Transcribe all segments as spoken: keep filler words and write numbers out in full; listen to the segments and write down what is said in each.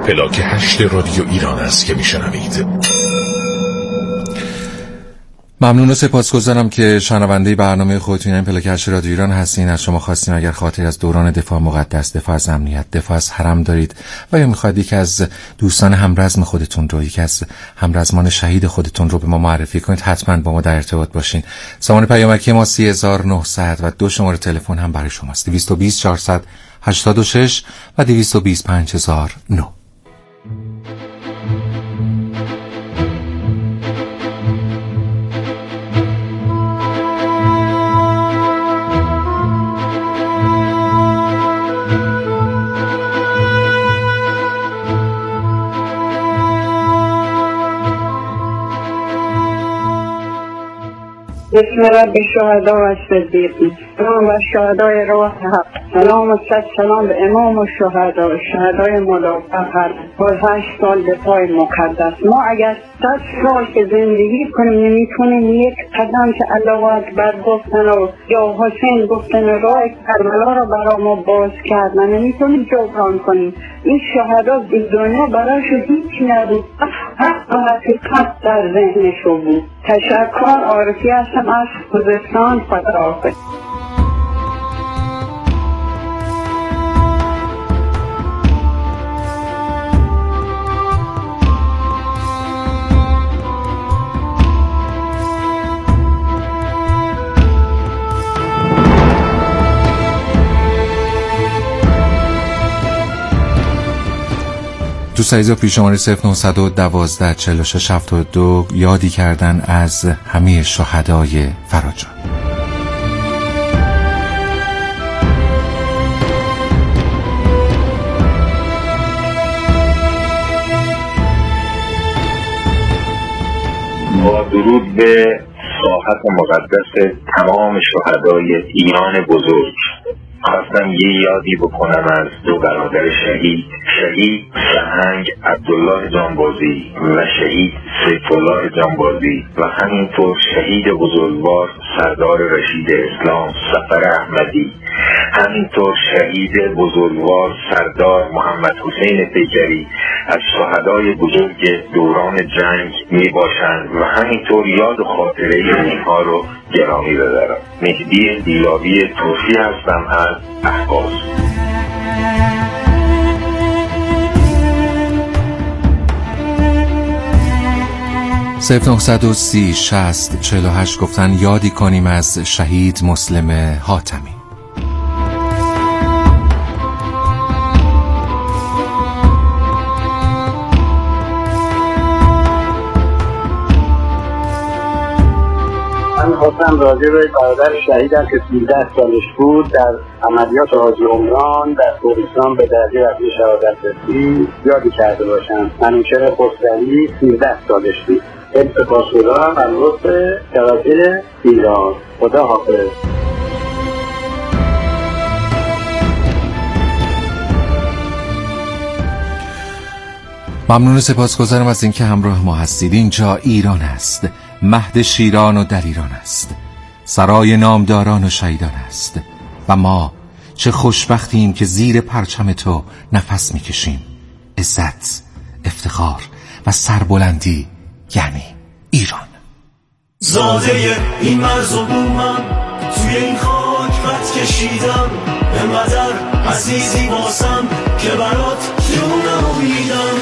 پلاک هشت رادیو ایران است که میشنوید. ممنون و سپاسگزارم که شنونده برنامه خودتون این پلاک هشت رادیو ایران هستین. از شما خواستیم اگر خاطری از دوران دفاع مقدس، دفاع از امنیت، دفاع از حرم دارید و یا میخواید یکی از دوستان همرزم خودتون رو، یکی از همرزمان شهید خودتون رو به ما معرفی کنید، حتما با ما در ارتباط باشین. سامان پیامکی ما سی هزار و نهصد و دو شماره تلفن هم برای شماست: دویست و بیست چهارصد و هشتاد و شش و دویست و بیست پنج هزار و نه. بسم رب شهدا و صدیقین سلام و شهدای راه حق. سلام و صد سلام به امام و شهدا شهدای مدافع هر باز هشت سال دفاع مقدس. ما اگر صد سال که زندگی کنیم نمیتونیم یک قدم که الله اکبر گفتن و یا حسین گفتن راه کربلا رو برای ما باز کرد ما نمیتونیم جبران کنیم. این شهدا دنیا برایشو هیچ نبود، حق و حقیقت در ذهنشو بود. تشکر. عارفی هستم از خوزستان. خداحافظ. دوست عزیزا، پیش شماره صفر نهصد و دوازده چهل و شش هفتاد و دو یادی کردن از همه شهدای فراجان. با درود به ساحت مقدس تمام شهدای ایران بزرگ، خواستم یه یادی بکنم از دو برادر شهید، شهید سهنگ عبدالله جانبازی و شهید سیفالله جانبازی و همینطور شهید بزرگوار سردار رشید اسلام سفر احمدی، همینطور شهید بزرگوار سردار محمد حسین پیکری از شهدای بزرگ دوران جنگ می باشند و همینطور یاد و خاطره اینها رو گرامی بدارم. مهدی دیلاوی توفی هستم از احواز. صفر نهصد و سی شصت چهل و هشت گفتن یادی کنیم از شهید مسلم حاتمی. من خواستم راجع به برادر شهیدم که سیزده سالش بود در عملیات حاجی عمران در کردستان به درجه رتبه شهادت رسید یادی کرده باشم. منوچهر خسروی سیزده سالش بود. خیلی سپاسگزارم از لطف توجه ایران. خدا حافظ. ممنون و سپاسگزارم از اینکه همراه ما هستید. اینجا ایران است، مهد شیران و دلیران است، سرای نامداران و شهیدان است و ما چه خوشبختیم که زیر پرچم تو نفس میکشیم. عزت، افتخار و سربلندی یعنی ایران. زاده این مرز و بومم، توی این خاک خط کشیدم، انقدر عزیزی واسم که برات جونم میدم.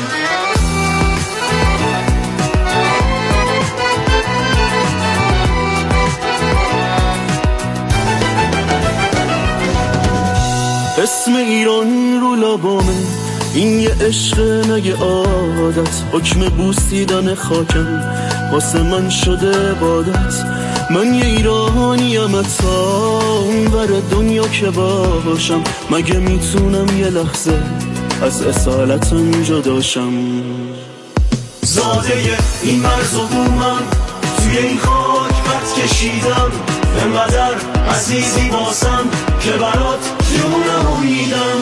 اسم ایران رو لبامه، این یه عشق نگه عادت، حکم بوسیدن خاکم واسه من شده عبادت. من یه ایرانیم اتا اونور دنیا که باشم، مگه میتونم یه لحظه از اصالتم جداشم. زاده این مرز و بومم، توی این خاک خط کشیدم، انقدر عزیزی واسم که برات جونم میدم.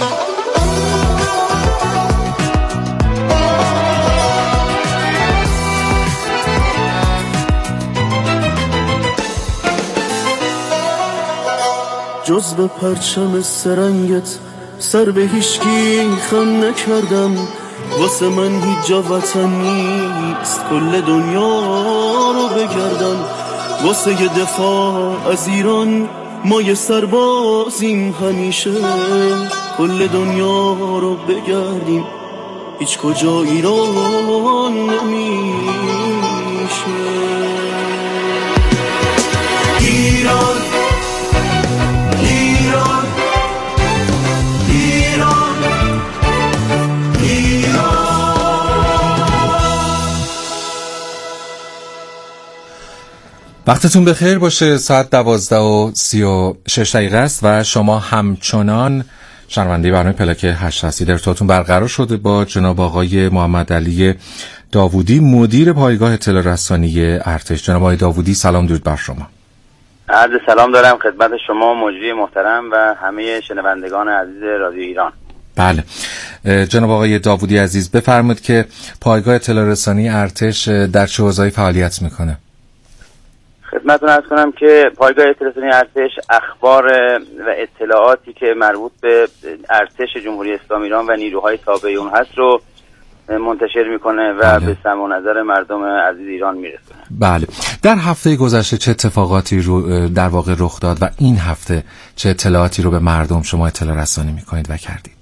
جز به پرچم سرنگت سر به هیچکی خم نکردم، واسه من هیچ جا وطن نیست، کل دنیا رو بگردن. واسه یه دفاع از ایران ما یه سربازیم همیشه، کل دنیا رو بگردیم هیچ کجا ایران نمیشه. ایران ایران ایران ایران. وقتتون بخیر باشه. ساعت دوازده و سی و شش دقیقه است و شما همچنان شنونده برنامه پلاک هشت هستید. ارتباطتون برقرار شده با جناب آقای محمد علی داوودی، مدیر پایگاه اطلاع رسانی ارتش. جناب آقای داوودی سلام درود بر شما. عرض سلام دارم خدمت شما مجری محترم و همه شنوندگان عزیز رادیو ایران. بله جناب آقای داوودی عزیز، بفرمایید که پایگاه اطلاع رسانی ارتش در چه حوزه‌ای فعالیت میکنه؟ خدمتتون عرض کنم که پایگاه اطلاع رسانی ارتش اخبار و اطلاعاتی که مربوط به ارتش جمهوری اسلامی ایران و نیروهای تابع اون هست رو منتشر میکنه و بله. به سمع و نظر مردم عزیز ایران میرسونه. بله. در هفته گذشته چه اتفاقاتی رو در واقع رخ داد و این هفته چه اطلاعاتی رو به مردم شما اطلاع رسانی میکنید و کردید؟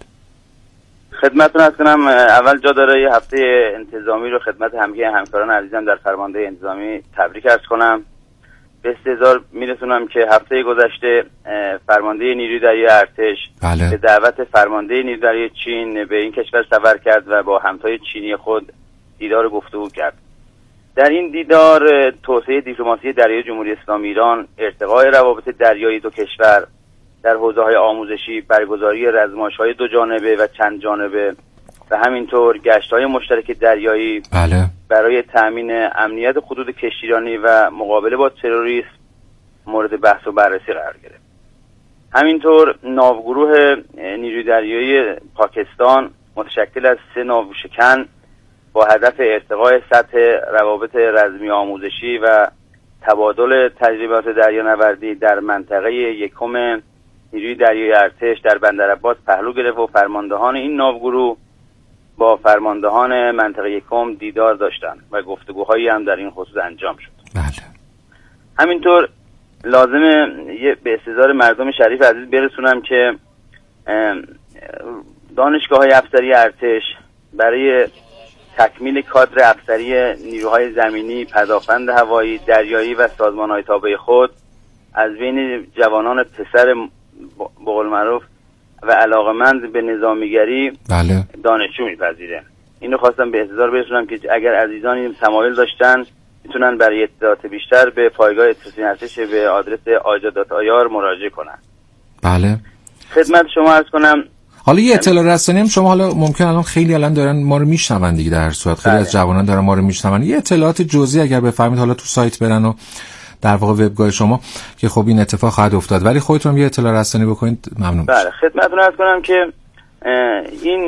خدمتتون عرض کنم اول جا داره یه هفته انتظامی رو خدمت همه همکاران عزیزم در فرمانده انتظامی تبریک عرض کنم. به استحضار میرسونم که هفته گذشته فرمانده نیروی دریایی ارتش بله. به دعوت فرمانده نیروی دریایی چین به این کشور سفر کرد و با همتای چینی خود دیدار گفتگو کرد. در این دیدار توسعه دیپلماسی دریایی جمهوری اسلامی ایران، ارتقای روابط دریایی دو کشور در حوزه‌های آموزشی، برگزاری رزمایش‌های دو جانبه و چند جانبه و همینطور گشت‌های مشترک دریایی بله. برای تأمین امنیت خطوط کشتیرانی و مقابله با تروریسم مورد بحث و بررسی قرار گرفت. همینطور ناوگروه نیروی دریایی پاکستان متشکل از سه ناوشکن با هدف ارتقای سطح روابط رزمی آموزشی و تبادل تجربیات دریانوردی در منطقه یکم نیروی دریایی ارتش در بندرعباس پهلو گرفت و فرماندهان این ناوگروه با فرماندهان منطقه یکم دیدار داشتند و گفتگوهایی هم در این خصوص انجام شد. بله. همینطور لازمه به استحضار مردم شریف عزیز برسونم که دانشگاه‌های افسری ارتش برای تکمیل کادر افسری نیروهای زمینی، پدافند هوایی، دریایی و سازمان‌های تابع خود از بین جوانان پسر به قول معروف و علاقمند به نظامیگری بله. دانشجو میپذیره. اینو خواستم به استحضار برسونم که اگر عزیزانی تمایل داشتن میتونن برای اطلاعات بیشتر به پایگاه اطلاع ارتش به آدرس آجادات آیار مراجعه کنن. بله. خدمت شما عرض کنم حالا یه اطلاع رسانی هم شما حالا ممکن الان خیلی الان دارن ما رو میشنون دیگه، در هر صورت خیلی بله. از جوانان دارن ما رو میشنون. یه اطلاعات جزئی اگر بفرمایید حالا تو سایت برن و در واقع وبگاه شما که خب این اتفاق خواهد افتاد، ولی خودتون یه اطلاع رسانی بکنید ممنون. بله خدمتتون عرض کنم که این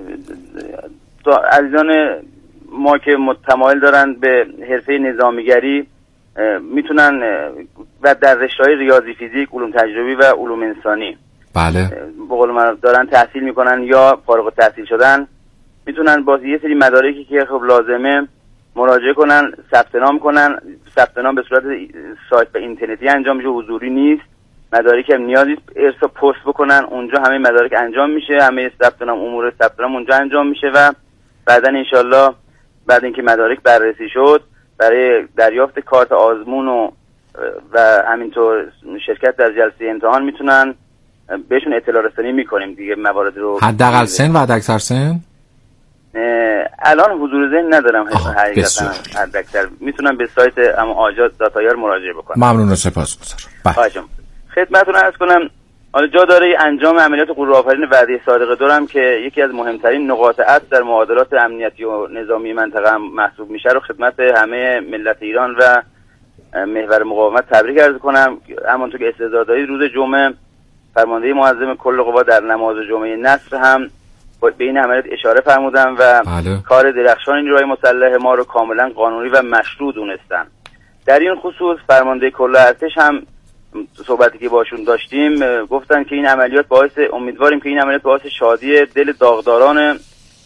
عزیزان ما که متمایل دارن به حرفه نظامیگری میتونن و در رشته‌های ریاضی، فیزیک، علوم تجربی و علوم انسانی بله به قول من دارن تحصیل میکنن یا فارغ التحصیل شدن، میتونن با یه سری مدارکی که خب لازمه مراجعه کنن، ثبت نام کنن. ثبت نام به صورت سایت و اینترنتی انجام میشه، حضوری نیست. مدارک هم نیازی ارسال پست بکنن، اونجا همه مدارک انجام میشه، همه ثبت نام امور ثبت نام اونجا انجام میشه و بعداً انشالله بعد اینکه مدارک بررسی شد برای دریافت کارت آزمون و و همینطور شرکت در جلسه امتحان میتونن بهشون اطلاع رسانی میکنیم دیگه. موارد رو حداقل سن و حداکثر سن الان حضور ذهن ندارم حقیقتا، حداکثر میتونم به سایت اما آجاد داتایار مراجعه بکنم. ممنون و سپاسگزارم. خواهشم. خدمتتون عرض کنم حالا جا داره انجام عملیات غرورآفرین وعده صادقه دورم که یکی از مهمترین نقاط عطف در معادلات امنیتی و نظامی منطقه هم محسوب میشه رو خدمت همه ملت ایران و محور مقاومت تبریک عرض کنم. همونطور که استعداد دارید روز جمعه فرمانده معظم کل قوا در نماز جمعه نصر هم به این عملیات اشاره فرمودن و بله. کار درخشان نیروهای مسلح ما رو کاملا قانونی و مشروع دونستن. در این خصوص فرمانده کل ارتش هم صحبتی که باشون داشتیم گفتن که این عملیات باعث امیدواریم که این عملیات باعث شادی دل داغداران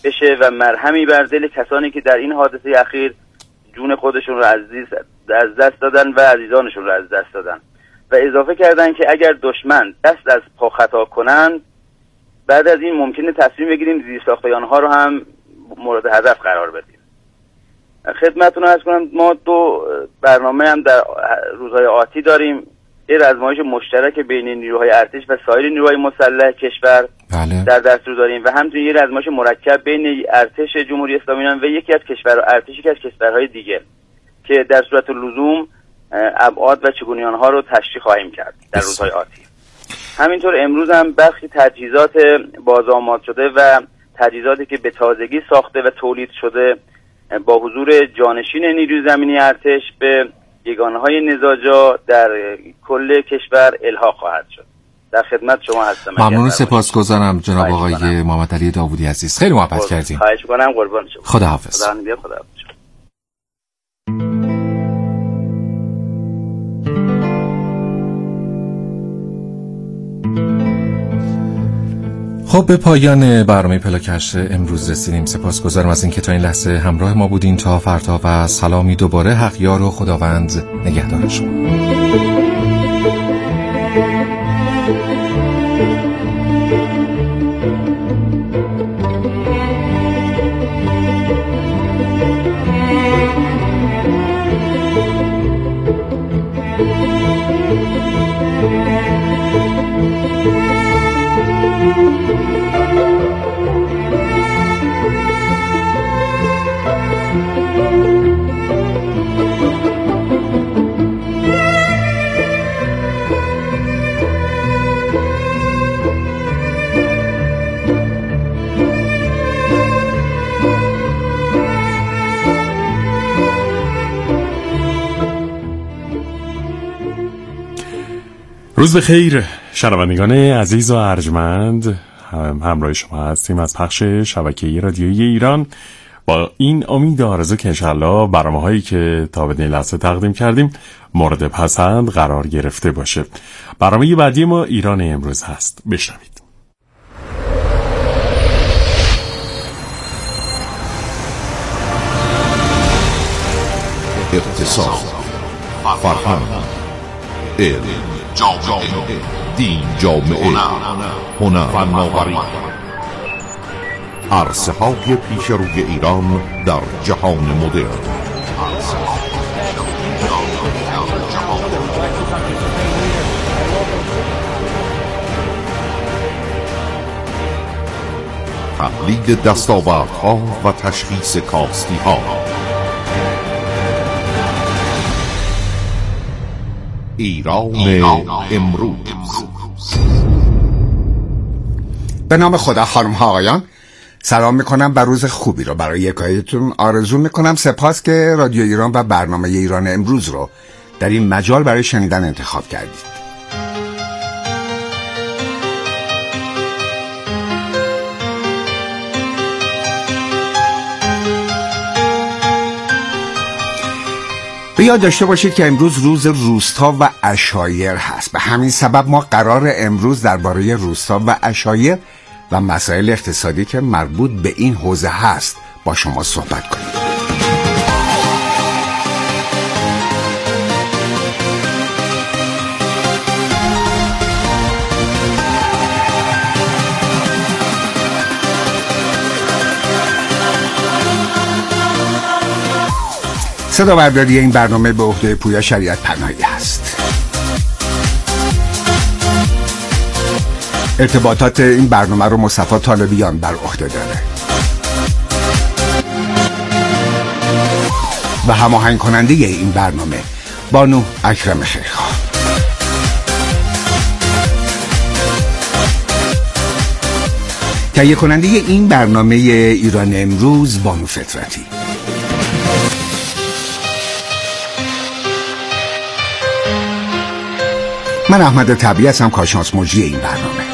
بشه و مرهمی بر دل کسانی که در این حادثه اخیر جون خودشون رو عزیز از دست دادن و عزیزانشون رو از دست دادن و اضافه کردن که اگر دشمن دست از پا خطا کنند بعد از این ممکنه تصمیم بگیریم زیرساختیان ها رو هم مورد هدف قرار بدیم. خدمتتون عرض کنم ما دو برنامه هم در روزهای آتی داریم، یه آزمایش مشترک بین نیروهای ارتش و سایر نیروهای مسلح کشور بله. در دستور داریم و همچنین یه آزمایش مرکب بین ارتش جمهوری اسلامی ایران و یکی از کشور ارتشی که از کشورهای دیگه که در صورت لزوم ابعاد و چگونگی آنها رو تشریح خواهیم کرد در روزهای آتی. همینطور امروز هم برخی تجهیزات بازآماد شده و تجهیزاتی که به تازگی ساخته و تولید شده با حضور جانشین نیروی زمینی ارتش به یگانه‌های نزاجا در کل کشور الحاق خواهد شد. در خدمت شما هستم. ممنون، سپاسگزارم جناب آقای محمد علی داوودی عزیز، خیلی محبت کردیم. خواهش می‌کنم، قربان شما. خداحافظ. خدا نگهدار. خداحافظ. خب به پایان برنامه پلاکش امروز رسیدیم. سپاسگزارم از اینکه تا این لحظه همراه ما بودین. تا فردا و سلامی دوباره. حق یار و خداوند نگهدار شما. روز بخیر شنوندگان عزیز و ارجمند، هم همراه شما هستیم از پخش شبکه رادیویی ایران با این امید و آرزو که انشالله برنامه‌هایی که تا به این لحظه تقدیم کردیم مورد پسند قرار گرفته باشه. برنامه بعدی ما ایران امروز هست، بشنوید. اقتصاد، فرهنگ، علم، جامعه، دین، جامعه، هنر، فناوری، عرصه‌های پیش روی ایران در جهان مدرن. تقلید دستاوردها و تشخیص کاستی‌ها. ایران امروز. به نام خدا، خانم ها آقایان، سلام میکنم و روز خوبی رو برای یکایتون آرزو میکنم. سپاس که رادیو ایران و برنامه ایران امروز رو در این مجال برای شنیدن انتخاب کردید. به یاد داشته باشید که امروز روز روستا و عشایر هست. به همین سبب ما قرار امروز درباره روستا و عشایر و مسائل اقتصادی که مربوط به این حوزه هست با شما صحبت کنیم. صدا برداری این برنامه به عهده پویا شریعت پناهی است. ارتباطات این برنامه رو مصطفی طالبیان بر عهده داره و هماهنگ کننده این برنامه بانو اکرم خیرخواه. تهیه کننده این برنامه ایران امروز بانو فطرتی. من احمد طبیعی هستم، کارشناس مجری این برنامه.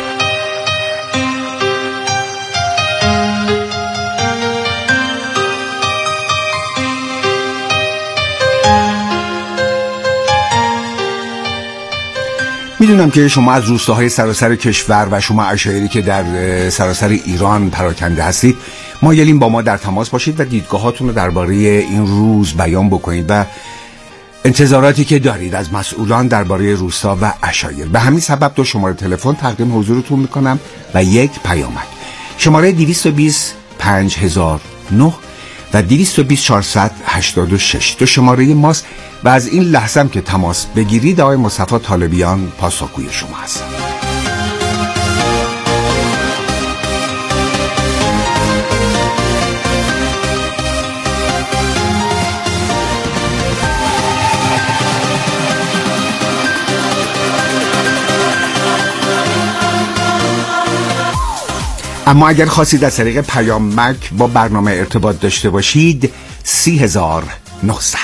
میدونم که شما از روستاهای سراسر کشور و شما عشایری که در سراسر ایران پراکنده هستید مایلین با ما در تماس باشید و دیدگاهاتون رو درباره این روز بیان بکنید و انتظاراتی که دارید از مسئولان درباره روستا و عشایر. به همین سبب دو شماره تلفن تقدیم حضورتون میکنم و یک پیامک. شماره دویست و بیست پنج هزار و نه و دویست و بیست چهارصد و هشتاد و شش دو شماره ماست و از این لحظه هم که تماس بگیرید آقای مصطفی طالبیان پاسخگوی شما هستند. اما اگر خواستید از طریق پیامک با برنامه ارتباط داشته باشید سی هزار و نهصد.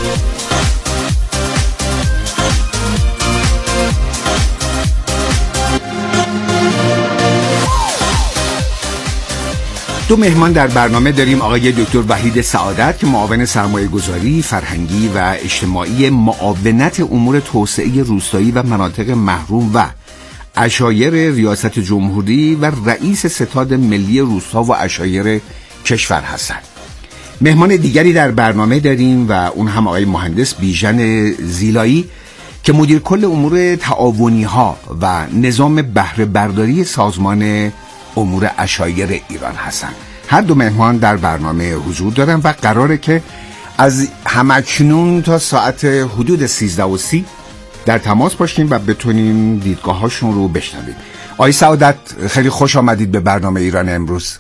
دو مهمان در برنامه داریم. آقای دکتر وحید سعادت که معاون سرمایه گذاری فرهنگی و اجتماعی معاونت امور توسعه روستایی و مناطق محروم و عشایر ریاست جمهوری و رئیس ستاد ملی روستا و عشایر کشور هستند. مهمان دیگری در برنامه داریم و اون هم آقای مهندس بیژن زیلایی که مدیر کل امور تعاونی ها و نظام بهره برداری سازمان امور عشایر ایران هستند. هر دو مهمان در برنامه حضور دارن و قراره که از همکنون تا ساعت حدود سیزده و سی در تماس باشیم و بتونیم دیدگاهاشون رو بشنویم. آقای سعادت خیلی خوش آمدید به برنامه ایران امروز.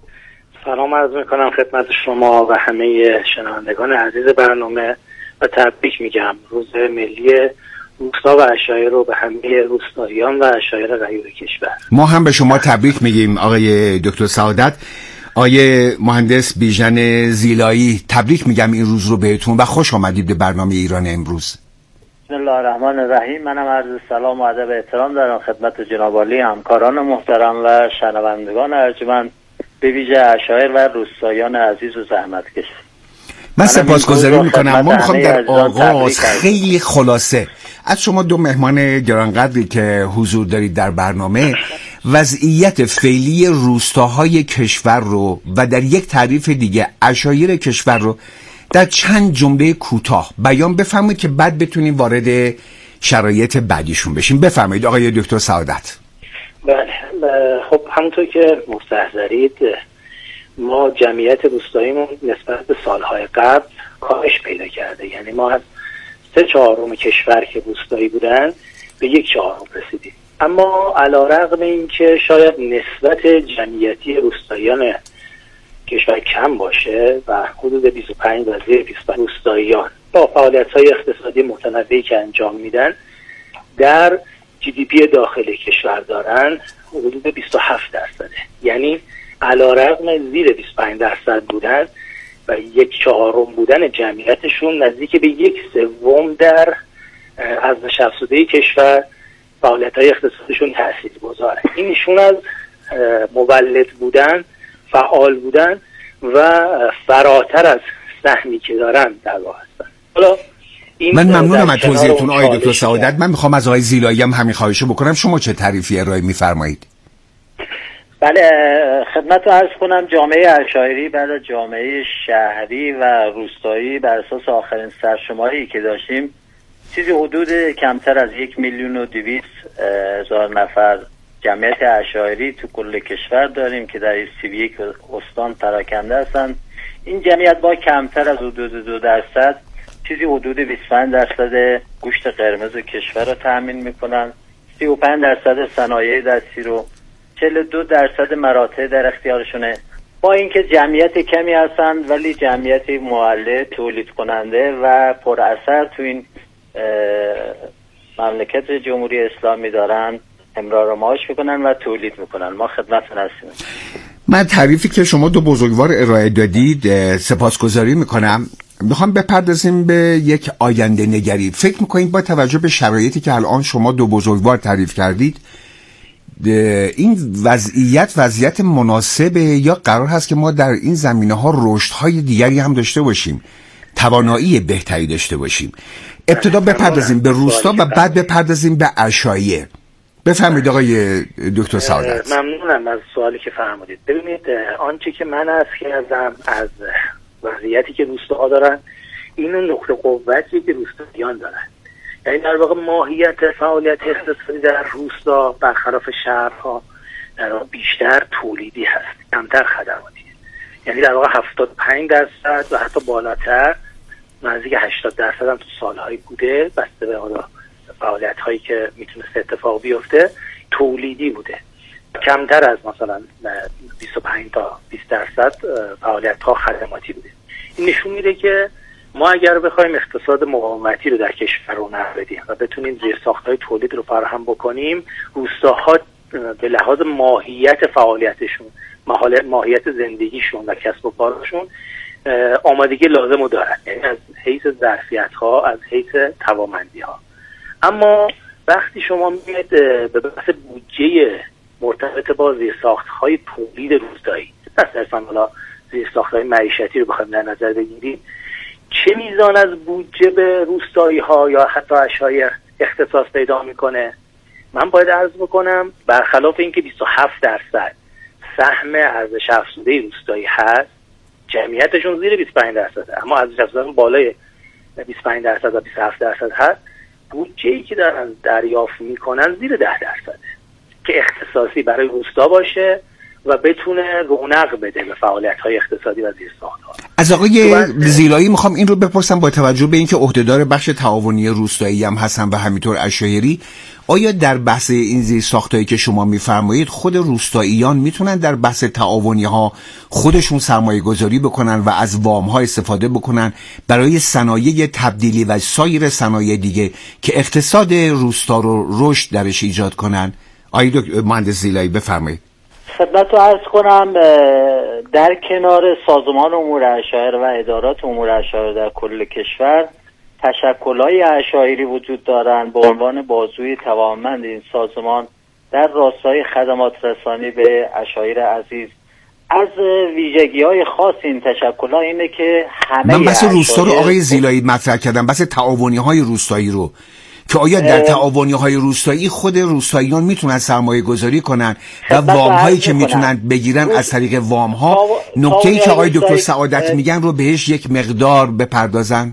سلام عرض میکنم خدمت شما و همه شنوندگان عزیز برنامه و تبریک میگم روز ملی روستا و عشایر رو به همه روستاییان و عشایر غیور کشور. ما هم به شما تبریک میگیم آقای دکتر سعادت. آقای مهندس بیژن زیلایی تبریک میگم این روز رو بهتون و خوش آمدید به برنامه ایران امروز. بسم الله الرحمن الرحیم. منم عرض سلام و ادب و احترام دارم خدمت جناب عالی، همکاران محترم و شنوندگان ارجمند، به ویژه عشایر و روستاییان عزیز و زحمتکش. من سپاسگزاری میکنم. ما میخوام در آغاز خیلی خلاصه از شما دو مهمان گرانقدری که حضور دارید در برنامه وضعیت فعلی روستاهای کشور رو و در یک تعریف دیگه عشایر کشور رو در چند جمله کوتاه بیان بفرمایید که بعد بتونیم وارد شرایط بعدیشون بشیم. بفرمایید آقای دکتر سعادت. بله خب همونطور که مستحضرید ما جمعیت روستاییمون نسبت به سالهای قبل کاهش پیدا کرده. یعنی ما از سه چهارم کشور که روستایی بودن به یک چهارم رسیدیم. اما علیرغم این که شاید نسبت جمعیتی روستاییان کشور کم باشه و حدود بیست و پنج و زیر بیست و پنج روستاییان با فعالیت‌های اقتصادی متنوعی که انجام میدن در جی دی پی داخل کشور دارن حدود بیست و هفت درصده. یعنی علیرغم زیر بیست و پنج درصد بودن و یک چهارم بودن جمعیتشون نزدیک به یک سوم در از نشست‌شده کشور فعالیت‌های اقتصادیشون تاثیرگذاره. این نشون از مولد بودن، فعال بودن و فراتر از سهمی که دارن در واقع هستن. حالا من ممنونم از توضیحتون آقای دکتر سعادت. من میخوام از آقای زیلایی هم همین خواهشو بکنم. شما چه تعریفی ارائه میفرمایید؟ بله خدمتتون عرض کنم جامعه عشایری بعد از جامعه شهری و روستایی بر اساس آخرین سرشماری که داشتیم چیزی حدود کمتر از یک میلیون و دویست هزار نفر جمعیت عشایری تو کل کشور داریم که در سی و یک استان پراکنده هستند. این جمعیت با کمتر از حدود دو درصد چیزی حدود بیست و پنج درصد گوشت قرمز کشور رو تأمین میکنن، سی و پنج درصد صنایع دستی رو، چهل و دو درصد مراتع در اختیارشونه. با اینکه جمعیت کمی هستند ولی جمعیت مولد، تولید کننده و پر اثر تو این مملکت جمهوری اسلامی دارن، امرار معاش میکنن و تولید میکنن. ما خدمتتون هستیم. من تعریفی که شما دو بزرگوار ارائه دادید سپاسگزاری میکنم. میخوام بپردازیم به یک آینده نگری. فکر میکنید با توجه به شرایطی که الان شما دو بزرگوار تعریف کردید این وضعیت وضعیت مناسبه یا قرار هست که ما در این زمینه‌ها رشدهای دیگری هم داشته باشیم، توانایی بهتری داشته باشیم؟ ابتدا بپردازیم به روستا و بعد بپردازیم به عشایر. بفرمایید آقای دکتر سعادت. ممنونم از سوالی که فرمودید. ببینید آنچه که من عرض کردم از وضعیتی که روستاها دارن، این نقطه قوتی که روستاییان دارن، یعنی در واقع ماهیت فعالیت اقتصادی در روستا برخلاف شهرها در واقع بیشتر تولیدی هست، کمتر خدماتی. یعنی در واقع هفتاد و پنج درصد و حتی بالاتر، نزدیک هشتاد درصد هم تو سالهایی بوده، بسته به حالا فعالیت هایی که میتونست اتفاق بیفته، تولیدی بوده. کمتر از مثلا بیست و پنج تا بیست درصد فعالیت ها خدماتی بوده. این نشون میده که ما اگر بخوایم اقتصاد مقاومتی رو در کشور رونق بدیم و بتونیم زیرساخت‌های تولید رو فراهم بکنیم، روستاها به لحاظ ماهیت فعالیتشون، ماهیت زندگیشون و کسب و کارشون آمادگی لازم رو دارن، یعنی از حیث ظرفیت‌ها، از حیث توانمندی‌ها. اما وقتی شما میاد به بحث بودجه مرتبط با زیرساخت‌های تولید روستایی، نه صرفاً حالا زیرساخت‌های معیشتی رو بخوایم در نظر بگیریم، چه میزان از بودجه به روستایی‌ها یا حتی اشایر اختصاص پیدا میکنه؟ من باید عرض بکنم برخلاف اینکه بیست و هفت درصد سهم ارزش افزوده روستایی هست، جمعیتشون زیر بیست و پنج درصده، اما ارزش افزوده بالای بیست و پنج درصد و بیست و هفت درصد هست. بودجه‌ای که دارن دریافت میکنن زیر ده درصده که اختصاصی برای روستا باشه و بتونه رونق بده به فعالیت‌های اقتصادی و زیرساخت‌ها. از آقای زیلایی میخوام این رو بپرسم، با توجه به اینکه عهدهدار بخش تعاونی روستایی هم هستن و همینطور اشایری، آیا در بحث این زیرساختایی که شما میفرمایید خود روستاییان میتونن در بحث تعاونی ها خودشون سرمایه گذاری بکنن و از وام ها استفاده بکنن برای صنایع تبدیلی و سایر صنایع دیگه که اقتصاد روستا رو رشد درش ایجاد کنن؟ آقای مهندس زیلایی بفرمایید. خدمت رو عرض کنم، در کنار سازمان امور اشایر و ادارات امور اشایر در کل کشور تشکل‌های اشایری وجود دارند به عنوان بازوی توانمند این سازمان در راستای خدمات رسانی به اشایر عزیز. از ویژگی‌های خاص این تشکل‌ها اینه که همه من بحث روستا رو آقای زیلایی مطرح کردم، بحث تعاونی‌های روستایی رو، که آیا در تعاونی‌های روستایی خود روستاییان میتونن سرمایه گذاری کنن و وام هایی که میتونن بگیرن از طریق وام ها، نکته‌ای که آقای دکتر سعادت میگن رو بهش یک مقدار بپردازن؟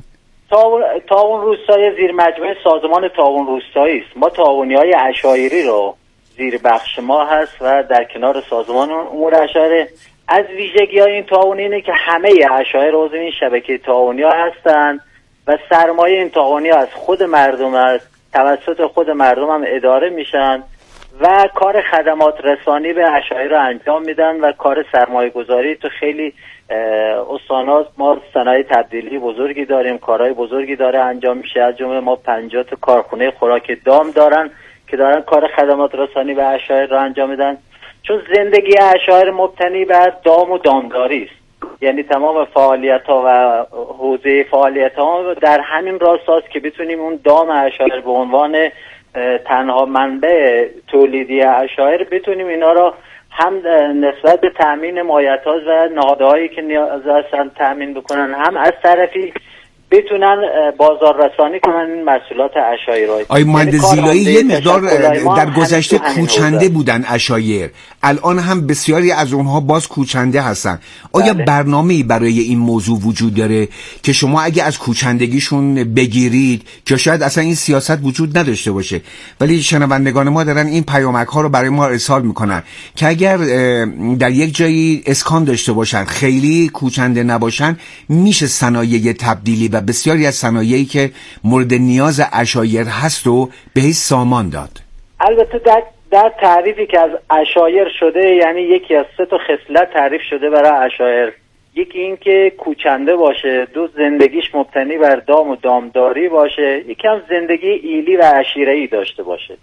تعاون روستایی زیر مجموعه سازمان تعاون روستایی است. ما تعاونی‌های اشایری رو زیر بخش ما هست و در کنار سازمان امور اشایر. از ویژگی‌های این تعاون اینه که همه اشایر عضو این شبکه تعاونی‌ها هستند و سرمایه این تعاونی از خود مردم است، توسط خود مردم هم اداره میشن و کار خدمات رسانی به اشایر رو انجام میدن و کار سرمایه گذاری تو خیلی استان‌ها. ما صنایع تبدیلی بزرگی داریم، کارهای بزرگی داره انجام میشه، از جمله ما پنجاه تا کارخونه خوراک دام دارن که دارن کار خدمات رسانی به اشایر رو انجام میدن. چون زندگی اشایر مبتنی بر دام و دامداری است، یعنی تمام فعالیت ها و حوزه فعالیت ها در همین راستاست که بتونیم اون دام اشایر به عنوان تنها منبع تولیدی اشایر بتونیم اینا را هم نسبت به تأمین مایحتاج و نهادهایی که نیاز هستن تأمین بکنن، هم از طرفی بتونن بازار رسانی کنن این محصولات اشایر. آی مهندس زیلایی یه مقدار در گذشته کوچنده بودن اشایر، الان هم بسیاری از اونها باز کوچنده هستن. آیا بله. برنامه‌ای برای این موضوع وجود داره که شما اگه از کوچندگیشون بگیرید، که شاید اصلا این سیاست وجود نداشته باشه ولی شنوندگان ما دارن این پیامک ها رو برای ما ارسال میکنن که اگر در یک جایی اسکان داشته باشن، خیلی کوچنده نباشن، میشه صنایع تبدیلی و بسیاری از صنایعی که مورد نیاز اشایر هست و بهش سامان داد. البته در در تعریفی که از اشایر شده، یعنی یکی از سه تا خصلت تعریف شده برای اشایر. یکی این که کوچنده باشه، دو زندگیش مبتنی بر دام و دامداری باشه، یکی هم زندگی ایلی و عشیره‌ای داشته باشه.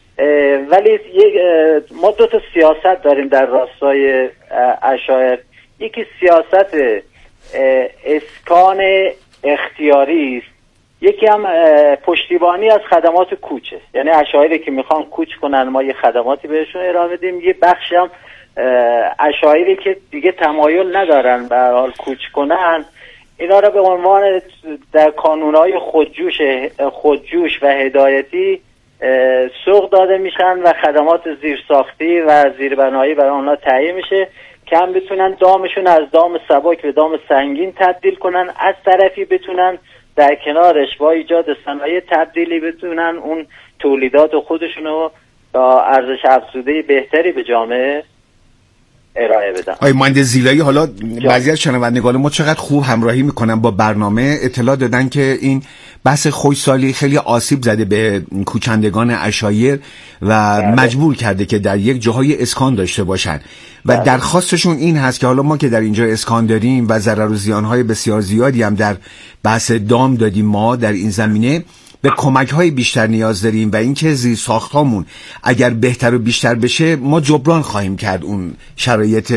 ولی ما دو تا سیاست داریم در راستای اشایر. یکی سیاست اسکان اختیاری است، یکی هم پشتیبانی از خدمات کوچه، یعنی اشایری که میخوان کوچ کنن ما یه خدماتی بهشون ارائه بدیم. یه بخشی هم اشایری که دیگه تمایل ندارن به حال کوچ کنن، اینا رو به عنوان در کانونهای خودجوش خودجوش و هدایتی سوق داده میشن و خدمات زیرساختی و زیربنایی برای اونها تهیه میشه که هم بتونن دامشون از دام سبک به دام سنگین تبدیل کنن، از طرفی بتونن در کنارش با ایجاد صنایع تبدیلی بتونن اون تولیدات خودشون رو با ارزش افزوده بهتری به جامعه ارائه بدن. آقای مهندس زیلایی، حالا بعضی از شنوندگان ما چقدر خوب همراهی میکنن با برنامه، اطلاع دادن که این بحث خشکسالی خیلی آسیب زده به کوچندگان عشایر و بله. مجبور کرده که در یک جاهای اسکان داشته باشن و بله. درخواستشون این هست که حالا ما که در اینجا اسکان داریم و ضرر و زیانهای بسیار زیادی هم در بحث دام دادیم، ما در این زمینه به کمک‌های بیشتر نیاز داریم و اینکه زیرساخت‌هامون اگر بهتر و بیشتر بشه ما جبران خواهیم کرد اون شرایط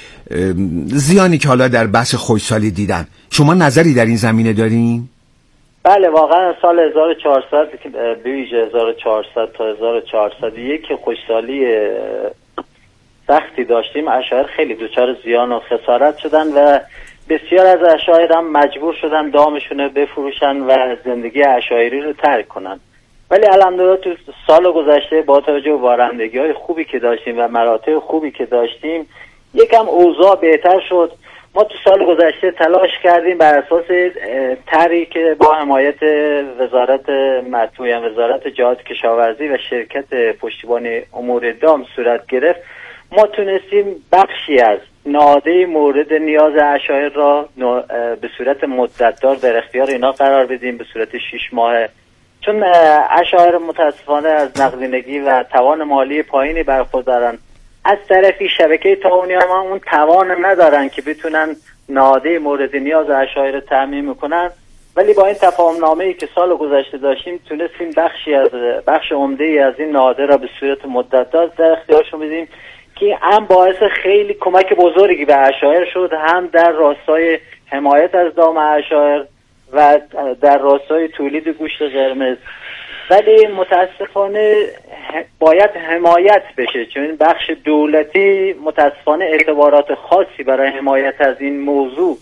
زیانی که حالا در بحث خشکسالی دیدن. شما نظری در این زمینه دارین؟ بله، واقعا سال هزار و چهارصد به ویژه هزار و چهارصد تا هزار و چهارصد و یک که خشکسالی سختی داشتیم، عشایر خیلی دچار زیان و خسارت شدن و بسیار از عشایر هم مجبور شدن دامشون رو بفروشن و زندگی عشایری رو ترک کنن. ولی الحمدلله تو سال گذشته با توجه به بارندگی‌های خوبی که داشتیم و مراتع خوبی که داشتیم یکم اوضاع بهتر شد. ما تو سال گذشته تلاش کردیم بر اساس طرحی که با حمایت وزارت مطبوع وزارت جهاد کشاورزی و شرکت پشتیبان امور دام صورت گرفت، ما تونستیم بخشی از نهاده مورد نیاز عشایر را به صورت مدتدار در اختیار اینا قرار بدیم به صورت شش ماهه، چون عشایر متاسفانه از نقدینگی و توان مالی پایینی برخوردارن. از طرفی شبکه تعاونی هم اون توان ندارن که بتونن نهاده مورد نیاز عشایر رو تامین کنن. ولی با این تفاهم نامه‌ای که سال گذشته داشتیم تونستیم بخشی از بخش عمده‌ای از این نهاده را به صورت مدتدار در اختیارشون بدیم که هم باعث خیلی کمک بزرگی به عشایر شد، هم در راستای حمایت از دام عشایر و در راستای تولید گوشت قرمز. ولی متاسفانه باید حمایت بشه، چون بخش دولتی متاسفانه اعتبارات خاصی برای حمایت از این موضوع،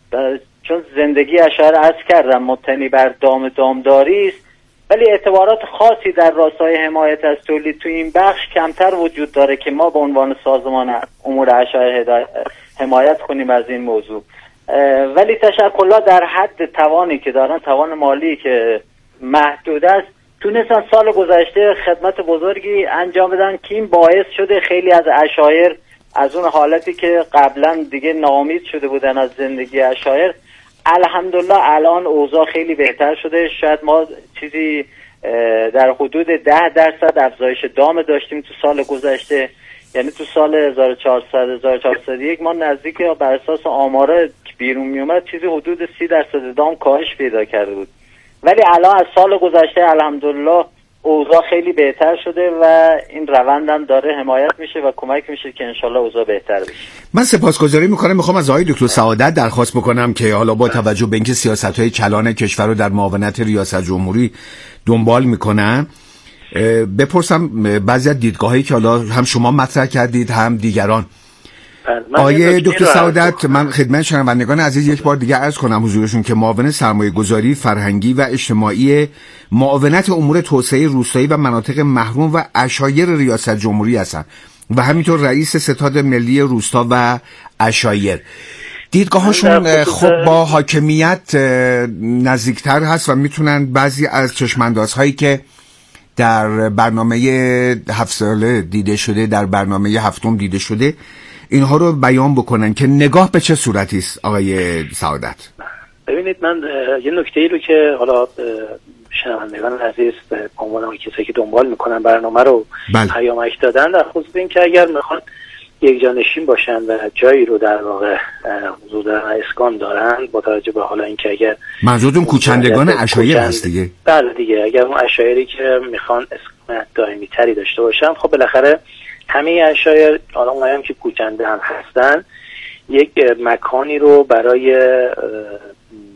چون زندگی عشایر عرض کردم مبتنی بر دام دامداری است، ولی اعتبارات خاصی در راستای حمایت از تولید تو این بخش کمتر وجود داره که ما به عنوان سازمان امور عشایر حمایت کنیم از این موضوع. ولی تشکل‌ها در حد توانی که دارن، توان مالی که محدود است، تونستن سال گذشته خدمت بزرگی انجام بدن که این باعث شده خیلی از عشایر از اون حالتی که قبلا دیگه ناامید شده بودن از زندگی عشایر، الحمدلله الان اوضاع خیلی بهتر شده. شاید ما چیزی در حدود ده درصد افزایش دام داشتیم تو سال گذشته، یعنی تو سال هزار و چهارصد هزار و چهارصد و یک ما نزدیک بر اساس آماره بیرون می اومد چیزی حدود سی درصد دام کاهش پیدا کرده بود. ولی الان از سال گذشته الحمدلله اوضاع خیلی بهتر شده و این روند هم داره حمایت میشه و کمک میشه که انشالله اوضاع بهتر بشه. من سپاسگزاری میکنم. میخوام از آقای دکتر سعادت درخواست بکنم که حالا با توجه به اینکه سیاست‌های کلان کشور رو در معاونت ریاست جمهوری دنبال میکنن، بپرسم بعضی از دیدگاهایی که حالا هم شما مطرح کردید هم دیگران. آقای دکتر سعادت، من خدمت شنوندگان عزیز یک بار دیگه عرض کنم حضورشون که معاون سرمایه‌گذاری فرهنگی و اجتماعی معاونت امور توسعه روستایی و مناطق محروم و عشایر ریاست جمهوری هستن و همینطور رئیس ستاد ملی روستا و عشایر. دیدگاهاشون خب با حاکمیت نزدیکتر هست و میتونن بعضی از چشماندازهایی که در برنامه هفت ساله دیده شده، در برنامه هفتم دیده شده، اینها رو بیان بکنن که نگاه به چه صورتی است. آقای سعادت، ببینید من یه نکته‌ای رو که حالا شنوندگان عزیز به عنوان کسایی که دنبال میکنن برنامه رو پیامک دادن، در خصوص این که اگر میخوان یک جانشین باشن و جایی رو در واقع حضور دارن، اسکان دارن، با توجه به حالا این که اگر منظورتون کوچندگان عشایر هست دیگه، بله دیگه، اگر اون عشایری که میخوان اسکان دائمی تری داشته باشن، خب بالاخره همه عشایر، حالا اونایی هم که کوچنده هم هستن، یک مکانی رو برای